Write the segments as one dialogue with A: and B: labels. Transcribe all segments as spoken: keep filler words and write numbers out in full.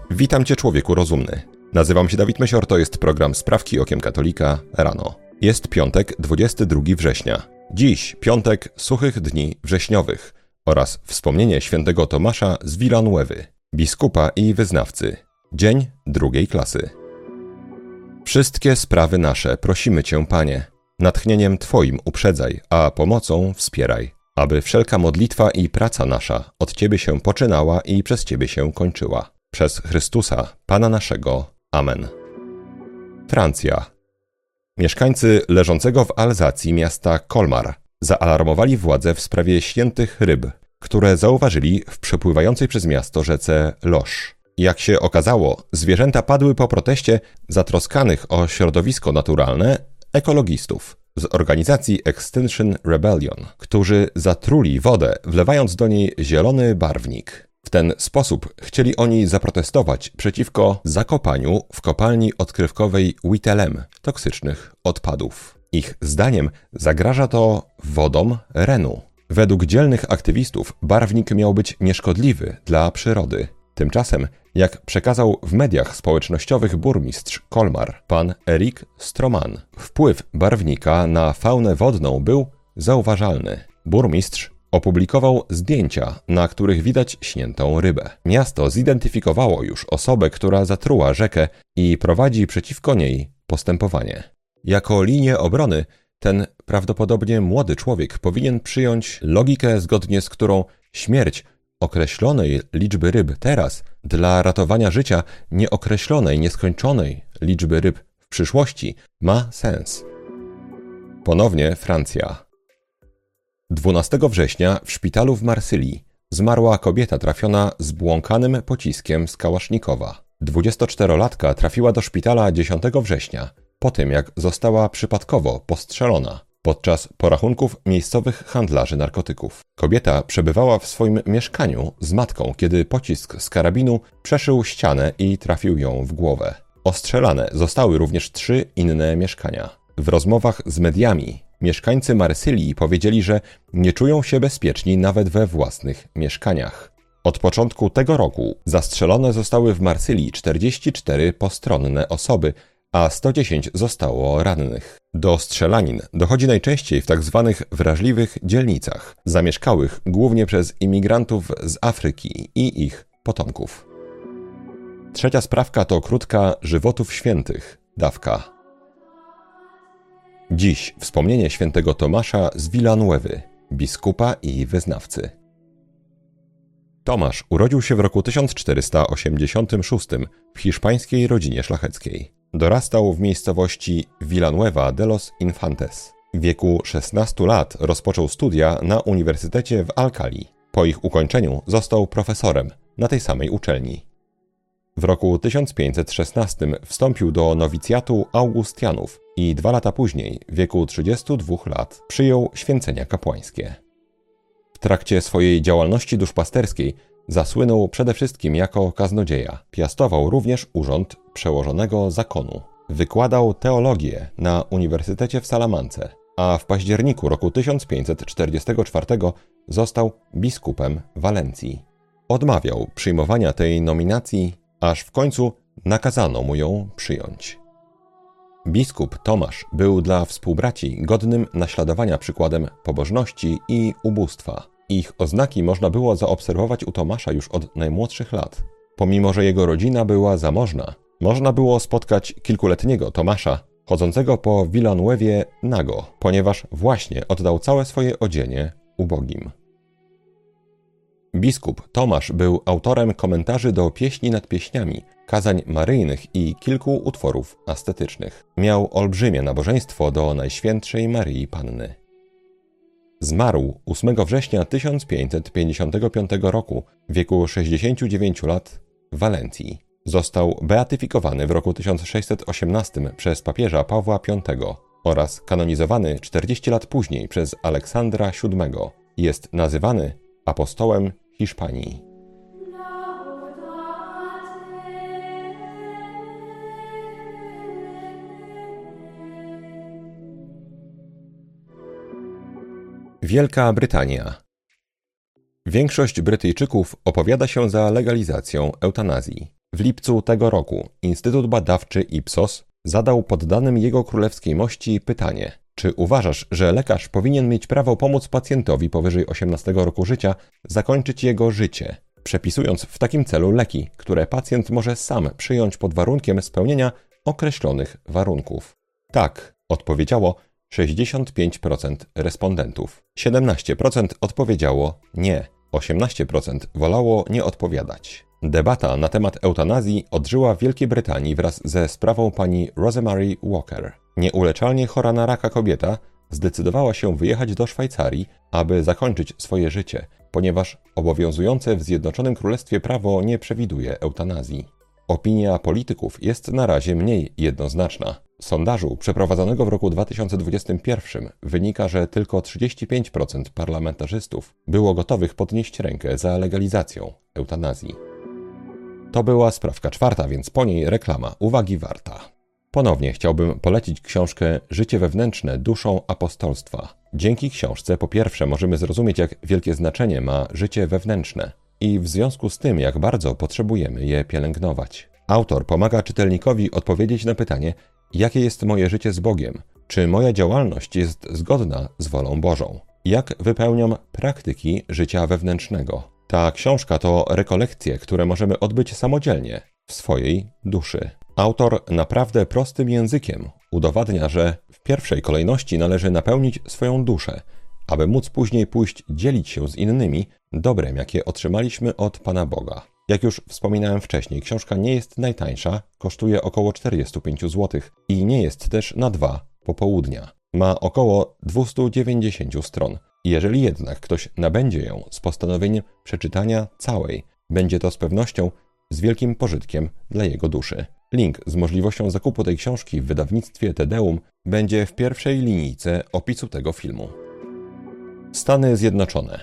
A: Witam Cię, człowieku rozumny. Nazywam się Dawid Mysior, to jest program Sprawki Okiem Katolika rano. Jest piątek, dwudziestego drugiego września. Dziś piątek suchych dni wrześniowych oraz wspomnienie świętego Tomasza z Villanuewy, biskupa i wyznawcy. Dzień drugiej klasy. Wszystkie sprawy nasze prosimy Cię, Panie, natchnieniem Twoim uprzedzaj, a pomocą wspieraj, aby wszelka modlitwa i praca nasza od Ciebie się poczynała i przez Ciebie się kończyła. Przez Chrystusa, Pana naszego. Amen. Francja. Mieszkańcy leżącego w Alzacji miasta Colmar zaalarmowali władze w sprawie świętych ryb, które zauważyli w przepływającej przez miasto rzece Loche. Jak się okazało, zwierzęta padły po proteście zatroskanych o środowisko naturalne ekologistów z organizacji Extinction Rebellion, którzy zatruli wodę, wlewając do niej zielony barwnik. W ten sposób chcieli oni zaprotestować przeciwko zakopaniu w kopalni odkrywkowej Whittlem toksycznych odpadów. Ich zdaniem zagraża to wodom Renu. Według dzielnych aktywistów barwnik miał być nieszkodliwy dla przyrody. Tymczasem, jak przekazał w mediach społecznościowych burmistrz Colmar, pan Eric Stroman, wpływ barwnika na faunę wodną był zauważalny. Burmistrz opublikował zdjęcia, na których widać śniętą rybę. Miasto zidentyfikowało już osobę, która zatruła rzekę i prowadzi przeciwko niej postępowanie. Jako linię obrony ten prawdopodobnie młody człowiek powinien przyjąć logikę, zgodnie z którą śmierć określonej liczby ryb teraz dla ratowania życia nieokreślonej, nieskończonej liczby ryb w przyszłości ma sens. Ponownie Francja. dwunastego września w szpitalu w Marsylii zmarła kobieta trafiona zbłąkanym pociskiem z kałasznikowa. dwudziestoczterolatka trafiła do szpitala dziesiątego września, po tym jak została przypadkowo postrzelona podczas porachunków miejscowych handlarzy narkotyków. Kobieta przebywała w swoim mieszkaniu z matką, kiedy pocisk z karabinu przeszył ścianę i trafił ją w głowę. Ostrzelane zostały również trzy inne mieszkania. W rozmowach z mediami mieszkańcy Marsylii powiedzieli, że nie czują się bezpieczni nawet we własnych mieszkaniach. Od początku tego roku zastrzelone zostały w Marsylii czterdzieści cztery postronne osoby, a sto dziesięć zostało rannych. Do strzelanin dochodzi najczęściej w tzw. wrażliwych dzielnicach, zamieszkałych głównie przez imigrantów z Afryki i ich potomków. Trzecia sprawka to krótka żywotów świętych, dawka. Dziś wspomnienie świętego Tomasza z Villanuewy, biskupa i wyznawcy. Tomasz urodził się w roku tysiąc czterysta osiemdziesiątym szóstym w hiszpańskiej rodzinie szlacheckiej. Dorastał w miejscowości Villanueva de los Infantes. W wieku szesnastu lat rozpoczął studia na Uniwersytecie w Alcali. Po ich ukończeniu został profesorem na tej samej uczelni. W roku tysiąc pięćset szesnastym wstąpił do nowicjatu Augustianów i dwa lata później, w wieku trzydziestu dwóch lat, przyjął święcenia kapłańskie. W trakcie swojej działalności duszpasterskiej zasłynął przede wszystkim jako kaznodzieja. Piastował również urząd przełożonego zakonu. Wykładał teologię na Uniwersytecie w Salamance, a w październiku roku tysiąc pięćset czterdziestego czwartego został biskupem Walencji. Odmawiał przyjmowania tej nominacji, aż w końcu nakazano mu ją przyjąć. Biskup Tomasz był dla współbraci godnym naśladowania przykładem pobożności i ubóstwa. Ich oznaki można było zaobserwować u Tomasza już od najmłodszych lat. Pomimo że jego rodzina była zamożna, można było spotkać kilkuletniego Tomasza chodzącego po Villanuewie nago, ponieważ właśnie oddał całe swoje odzienie ubogim. Biskup Tomasz był autorem komentarzy do Pieśni nad pieśniami, kazań maryjnych i kilku utworów ascetycznych. Miał olbrzymie nabożeństwo do Najświętszej Maryi Panny. Zmarł ósmego września tysiąc pięćset pięćdziesiątego piątego roku w wieku sześćdziesięciu dziewięciu lat w Walencji. Został beatyfikowany w roku tysiąc sześćset osiemnastym przez papieża Pawła piątego oraz kanonizowany czterdzieści lat później przez Aleksandra siódmego. Jest nazywany apostołem Hiszpanii. Wielka Brytania. Większość Brytyjczyków opowiada się za legalizacją eutanazji. W lipcu tego roku Instytut Badawczy Ipsos zadał poddanym jego królewskiej mości pytanie: czy uważasz, że lekarz powinien mieć prawo pomóc pacjentowi powyżej osiemnastego roku życia zakończyć jego życie, przepisując w takim celu leki, które pacjent może sam przyjąć pod warunkiem spełnienia określonych warunków? Tak, odpowiedziało sześćdziesiąt pięć procent respondentów. siedemnaście procent odpowiedziało nie. osiemnaście procent wolało nie odpowiadać. Debata na temat eutanazji odżyła w Wielkiej Brytanii wraz ze sprawą pani Rosemary Walker. Nieuleczalnie chora na raka kobieta zdecydowała się wyjechać do Szwajcarii, aby zakończyć swoje życie, ponieważ obowiązujące w Zjednoczonym Królestwie prawo nie przewiduje eutanazji. Opinia polityków jest na razie mniej jednoznaczna. Z sondażu przeprowadzonego w roku dwa tysiące dwudziestym pierwszym wynika, że tylko trzydzieści pięć procent parlamentarzystów było gotowych podnieść rękę za legalizacją eutanazji. To była sprawka czwarta, więc po niej reklama uwagi warta. Ponownie chciałbym polecić książkę Życie wewnętrzne duszą apostolstwa. Dzięki książce po pierwsze możemy zrozumieć, jak wielkie znaczenie ma życie wewnętrzne i w związku z tym, jak bardzo potrzebujemy je pielęgnować. Autor pomaga czytelnikowi odpowiedzieć na pytanie, jakie jest moje życie z Bogiem, czy moja działalność jest zgodna z wolą Bożą, jak wypełniam praktyki życia wewnętrznego. Ta książka to rekolekcje, które możemy odbyć samodzielnie, w swojej duszy. Autor naprawdę prostym językiem udowadnia, że w pierwszej kolejności należy napełnić swoją duszę, aby móc później pójść dzielić się z innymi dobrem, jakie otrzymaliśmy od Pana Boga. Jak już wspominałem wcześniej, książka nie jest najtańsza, kosztuje około czterdzieści pięć złotych i nie jest też na dwa popołudnia. Ma około dwieście dziewięćdziesiąt stron. Jeżeli jednak ktoś nabędzie ją z postanowieniem przeczytania całej, będzie to z pewnością z wielkim pożytkiem dla jego duszy. Link z możliwością zakupu tej książki w wydawnictwie Tedeum będzie w pierwszej linijce opisu tego filmu. Stany Zjednoczone.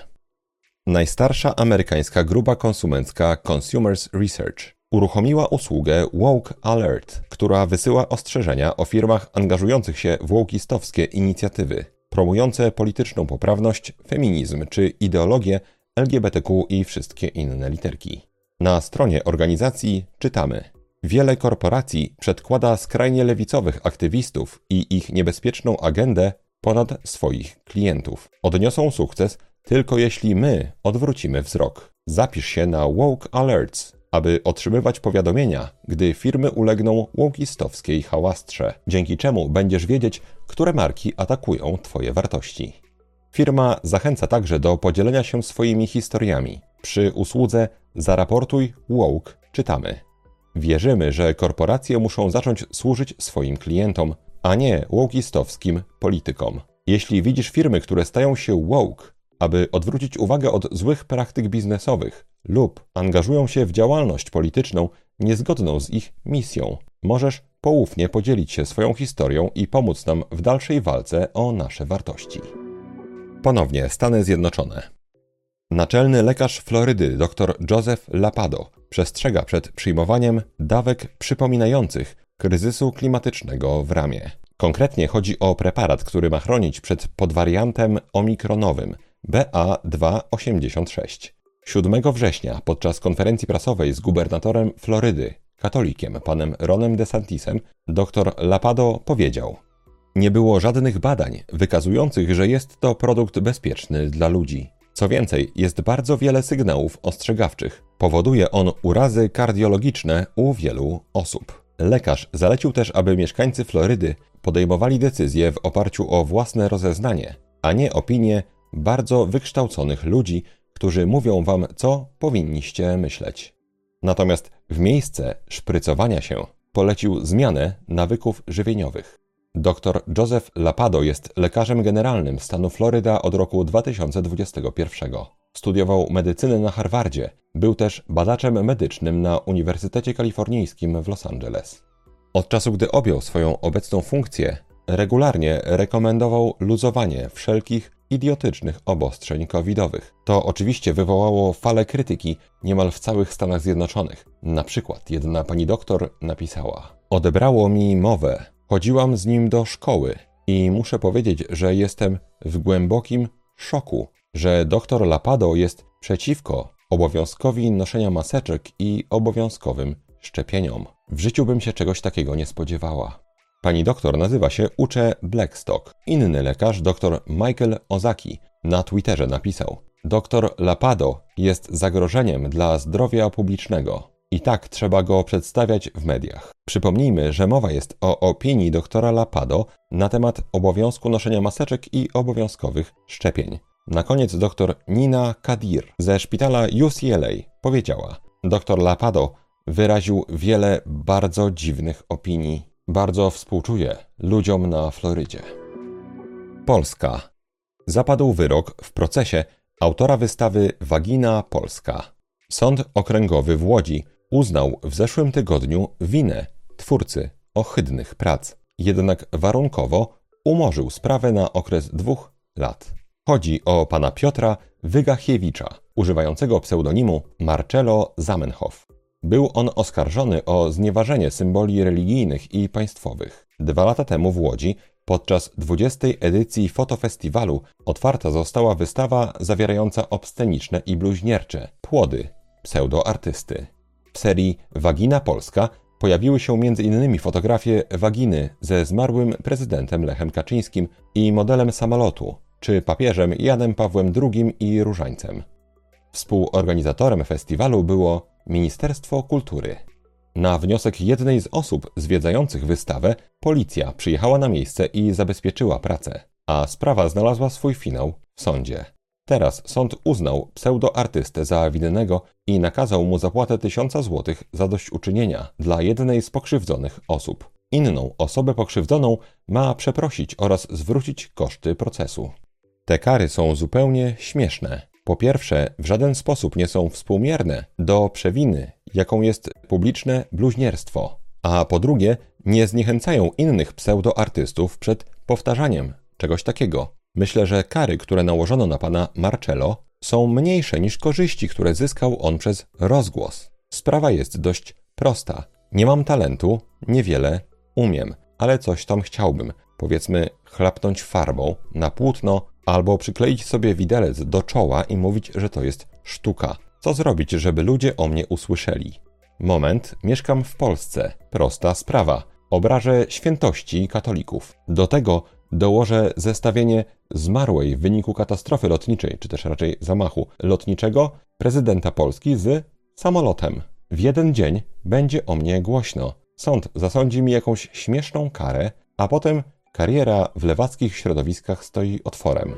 A: Najstarsza amerykańska grupa konsumencka Consumers Research uruchomiła usługę Woke Alert, która wysyła ostrzeżenia o firmach angażujących się w wokeistowskie inicjatywy, promujące polityczną poprawność, feminizm czy ideologię L G B T Q i wszystkie inne literki. Na stronie organizacji czytamy: wiele korporacji przedkłada skrajnie lewicowych aktywistów i ich niebezpieczną agendę ponad swoich klientów. Odniosą sukces tylko jeśli my odwrócimy wzrok. Zapisz się na Woke Alerts, aby otrzymywać powiadomienia, gdy firmy ulegną wokeistowskiej hałastrze, dzięki czemu będziesz wiedzieć, które marki atakują Twoje wartości. Firma zachęca także do podzielenia się swoimi historiami. Przy usłudze Zaraportuj Woke czytamy: wierzymy, że korporacje muszą zacząć służyć swoim klientom, a nie wokeistowskim politykom. Jeśli widzisz firmy, które stają się woke, aby odwrócić uwagę od złych praktyk biznesowych lub angażują się w działalność polityczną niezgodną z ich misją, możesz poufnie podzielić się swoją historią i pomóc nam w dalszej walce o nasze wartości. Ponownie Stany Zjednoczone. Naczelny lekarz Florydy dr Joseph Lapado przestrzega przed przyjmowaniem dawek przypominających kryzysu klimatycznego w ramię. Konkretnie chodzi o preparat, który ma chronić przed podwariantem omikronowym B A dwa osiemdziesiąt sześć. siódmego września podczas konferencji prasowej z gubernatorem Florydy, katolikiem panem Ronem DeSantisem, dr Lapado powiedział: nie było żadnych badań wykazujących, że jest to produkt bezpieczny dla ludzi. Co więcej, jest bardzo wiele sygnałów ostrzegawczych. Powoduje on urazy kardiologiczne u wielu osób. Lekarz zalecił też, aby mieszkańcy Florydy podejmowali decyzje w oparciu o własne rozeznanie, a nie opinie bardzo wykształconych ludzi, którzy mówią wam, co powinniście myśleć. Natomiast w miejsce szprycowania się polecił zmianę nawyków żywieniowych. dr Joseph Lapado jest lekarzem generalnym stanu Floryda od roku dwa tysiące dwudziestego pierwszego. Studiował medycynę na Harvardzie. Był też badaczem medycznym na Uniwersytecie Kalifornijskim w Los Angeles. Od czasu, gdy objął swoją obecną funkcję, regularnie rekomendował luzowanie wszelkich idiotycznych obostrzeń covidowych. To oczywiście wywołało falę krytyki niemal w całych Stanach Zjednoczonych. Na przykład jedna pani doktor napisała: odebrało mi mowę. Chodziłam z nim do szkoły i muszę powiedzieć, że jestem w głębokim szoku, że dr Lapado jest przeciwko obowiązkowi noszenia maseczek i obowiązkowym szczepieniom. W życiu bym się czegoś takiego nie spodziewała. Pani doktor nazywa się Uche Blackstock. Inny lekarz, dr Michael Ozaki, na Twitterze napisał: Doktor Lapado jest zagrożeniem dla zdrowia publicznego. I tak trzeba go przedstawiać w mediach. Przypomnijmy, że mowa jest o opinii doktora Lapado na temat obowiązku noszenia maseczek i obowiązkowych szczepień. Na koniec dr Nina Kadir ze szpitala U C L A powiedziała: Dr Lapado wyraził wiele bardzo dziwnych opinii. Bardzo współczuję ludziom na Florydzie. Polska. Zapadł wyrok w procesie autora wystawy Wagina Polska. Sąd Okręgowy w Łodzi uznał w zeszłym tygodniu winę twórcy ohydnych prac, jednak warunkowo umorzył sprawę na okres dwóch lat. Chodzi o pana Piotra Wygachiewicza, używającego pseudonimu Marcello Zamenhof. Był on oskarżony o znieważenie symboli religijnych i państwowych. Dwa lata temu w Łodzi podczas dwudziestej edycji fotofestiwalu otwarta została wystawa zawierająca obsceniczne i bluźniercze płody pseudoartysty. W serii Wagina Polska pojawiły się między innymi fotografie waginy ze zmarłym prezydentem Lechem Kaczyńskim i modelem samolotu, czy papieżem Janem Pawłem drugim i różańcem. Współorganizatorem festiwalu było Ministerstwo Kultury. Na wniosek jednej z osób zwiedzających wystawę policja przyjechała na miejsce i zabezpieczyła pracę, a sprawa znalazła swój finał w sądzie. Teraz sąd uznał pseudoartystę za winnego i nakazał mu zapłatę tysiąca złotych zadośćuczynienia dla jednej z pokrzywdzonych osób. Inną osobę pokrzywdzoną ma przeprosić oraz zwrócić koszty procesu. Te kary są zupełnie śmieszne. Po pierwsze, w żaden sposób nie są współmierne do przewiny, jaką jest publiczne bluźnierstwo, a po drugie, nie zniechęcają innych pseudoartystów przed powtarzaniem czegoś takiego. Myślę, że kary, które nałożono na pana Marcello, są mniejsze niż korzyści, które zyskał on przez rozgłos. Sprawa jest dość prosta. Nie mam talentu, niewiele umiem, ale coś tam chciałbym. Powiedzmy, chlapnąć farbą na płótno albo przykleić sobie widelec do czoła i mówić, że to jest sztuka. Co zrobić, żeby ludzie o mnie usłyszeli? Moment, mieszkam w Polsce. Prosta sprawa. Obrażę świętości katolików. Do tego dołożę zestawienie zmarłej w wyniku katastrofy lotniczej, czy też raczej zamachu lotniczego, prezydenta Polski z samolotem. W jeden dzień będzie o mnie głośno. Sąd zasądzi mi jakąś śmieszną karę, a potem kariera w lewackich środowiskach stoi otworem.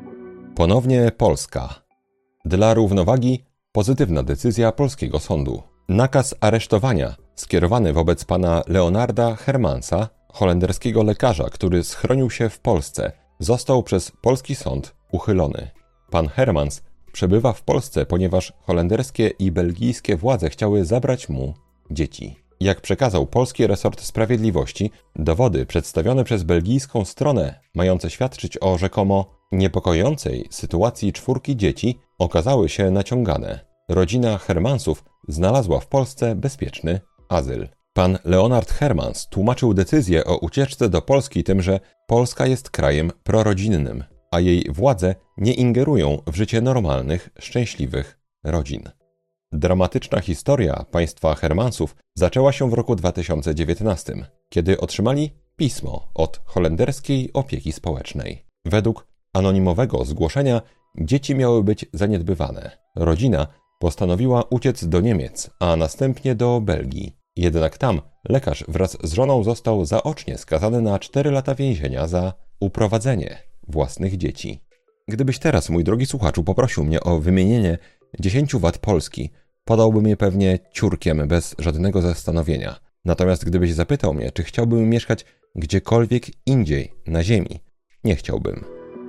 A: Ponownie Polska. Dla równowagi pozytywna decyzja polskiego sądu. Nakaz aresztowania skierowany wobec pana Leonarda Hermansa, holenderskiego lekarza, który schronił się w Polsce, został przez polski sąd uchylony. Pan Hermans przebywa w Polsce, ponieważ holenderskie i belgijskie władze chciały zabrać mu dzieci. Jak przekazał polski resort sprawiedliwości, dowody przedstawione przez belgijską stronę, mające świadczyć o rzekomo niepokojącej sytuacji czwórki dzieci, okazały się naciągane. Rodzina Hermansów znalazła w Polsce bezpieczny azyl. Pan Leonard Hermans tłumaczył decyzję o ucieczce do Polski tym, że Polska jest krajem prorodzinnym, a jej władze nie ingerują w życie normalnych, szczęśliwych rodzin. Dramatyczna historia państwa Hermansów zaczęła się w roku dwa tysiące dziewiętnastym, kiedy otrzymali pismo od holenderskiej opieki społecznej. Według anonimowego zgłoszenia dzieci miały być zaniedbywane. Rodzina postanowiła uciec do Niemiec, a następnie do Belgii. Jednak tam lekarz wraz z żoną został zaocznie skazany na cztery lata więzienia za uprowadzenie własnych dzieci. Gdybyś teraz, mój drogi słuchaczu, poprosił mnie o wymienienie dziesięciu wad Polski, podałbym je pewnie ciurkiem, bez żadnego zastanowienia. Natomiast gdybyś zapytał mnie, czy chciałbym mieszkać gdziekolwiek indziej na ziemi, nie chciałbym.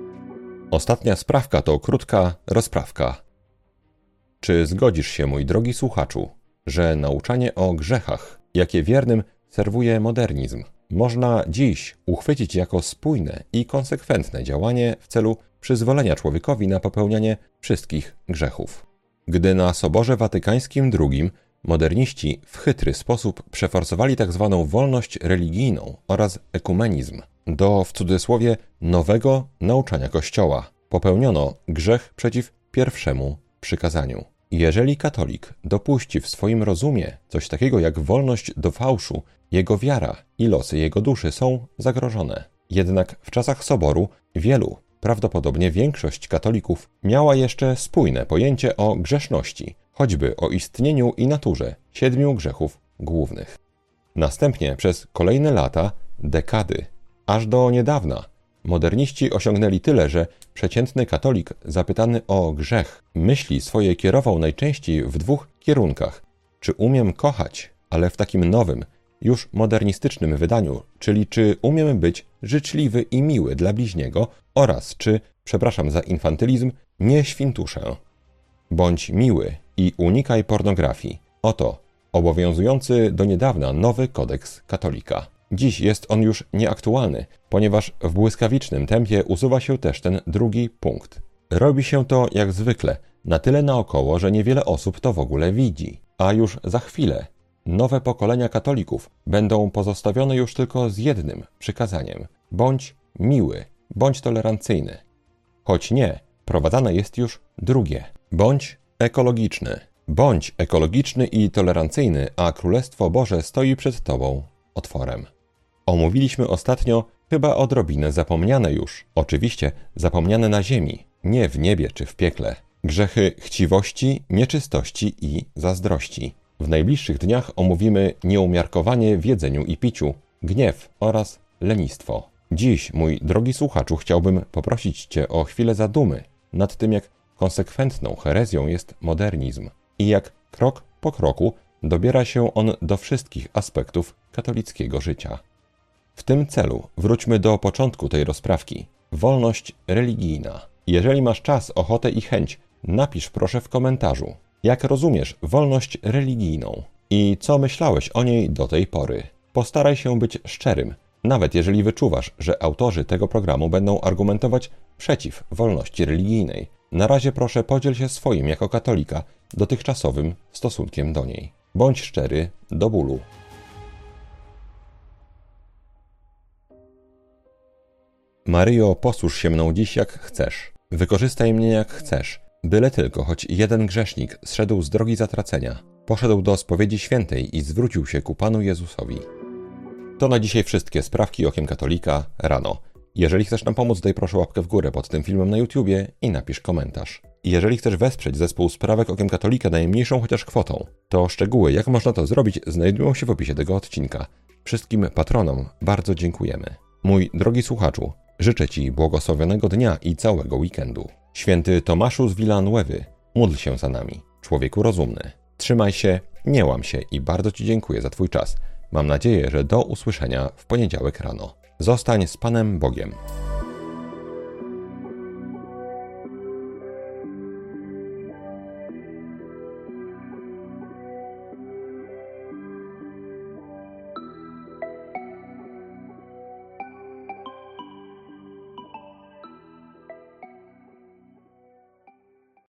A: Ostatnia sprawka to krótka rozprawka. Czy zgodzisz się, mój drogi słuchaczu, że nauczanie o grzechach, jakie wiernym serwuje modernizm, można dziś uchwycić jako spójne i konsekwentne działanie w celu przyzwolenia człowiekowi na popełnianie wszystkich grzechów? Gdy na Soborze Watykańskim drugim moderniści w chytry sposób przeforsowali tzw. wolność religijną oraz ekumenizm do, w cudzysłowie, nowego nauczania Kościoła, popełniono grzech przeciw pierwszemu przykazaniu. Jeżeli katolik dopuści w swoim rozumie coś takiego jak wolność do fałszu, jego wiara i losy jego duszy są zagrożone. Jednak w czasach Soboru wielu, prawdopodobnie większość katolików miała jeszcze spójne pojęcie o grzeszności, choćby o istnieniu i naturze siedmiu grzechów głównych. Następnie przez kolejne lata, dekady, aż do niedawna, moderniści osiągnęli tyle, że przeciętny katolik zapytany o grzech myśli swoje kierował najczęściej w dwóch kierunkach. Czy umiem kochać, ale w takim nowym, już modernistycznym wydaniu, czyli czy umiem być życzliwy i miły dla bliźniego oraz czy, przepraszam za infantylizm, nie świntuszę. Bądź miły i unikaj pornografii. Oto obowiązujący do niedawna nowy kodeks katolika. Dziś jest on już nieaktualny, ponieważ w błyskawicznym tempie usuwa się też ten drugi punkt. Robi się to jak zwykle, na tyle naokoło, że niewiele osób to w ogóle widzi. A już za chwilę nowe pokolenia katolików będą pozostawione już tylko z jednym przykazaniem. Bądź miły, bądź tolerancyjny. Choć nie, wprowadzane jest już drugie. Bądź ekologiczny. Bądź ekologiczny i tolerancyjny, a Królestwo Boże stoi przed Tobą otworem. Omówiliśmy ostatnio chyba odrobinę zapomniane już. Oczywiście zapomniane na ziemi, nie w niebie czy w piekle. Grzechy chciwości, nieczystości i zazdrości. W najbliższych dniach omówimy nieumiarkowanie w jedzeniu i piciu, gniew oraz lenistwo. Dziś, mój drogi słuchaczu, chciałbym poprosić Cię o chwilę zadumy nad tym, jak konsekwentną herezją jest modernizm i jak krok po kroku dobiera się on do wszystkich aspektów katolickiego życia. W tym celu wróćmy do początku tej rozprawki. Wolność religijna. Jeżeli masz czas, ochotę i chęć, napisz proszę w komentarzu, jak rozumiesz wolność religijną i co myślałeś o niej do tej pory. Postaraj się być szczerym, nawet jeżeli wyczuwasz, że autorzy tego programu będą argumentować przeciw wolności religijnej. Na razie proszę podziel się swoim jako katolika dotychczasowym stosunkiem do niej. Bądź szczery do bólu. Maryjo, posłuż się mną dziś jak chcesz. Wykorzystaj mnie jak chcesz. Byle tylko choć jeden grzesznik zszedł z drogi zatracenia, poszedł do spowiedzi świętej i zwrócił się ku Panu Jezusowi. To na dzisiaj wszystkie sprawki okiem katolika rano. Jeżeli chcesz nam pomóc, daj proszę łapkę w górę pod tym filmem na YouTubie i napisz komentarz. Jeżeli chcesz wesprzeć zespół Sprawek Okiem Katolika najmniejszą chociaż kwotą, to szczegóły, jak można to zrobić, znajdują się w opisie tego odcinka. Wszystkim patronom bardzo dziękujemy. Mój drogi słuchaczu, życzę Ci błogosławionego dnia i całego weekendu. Święty Tomaszu z Villanuewy, módl się za nami, człowieku rozumny. Trzymaj się, nie łam się i bardzo Ci dziękuję za Twój czas. Mam nadzieję, że do usłyszenia w poniedziałek rano. Zostań z Panem Bogiem.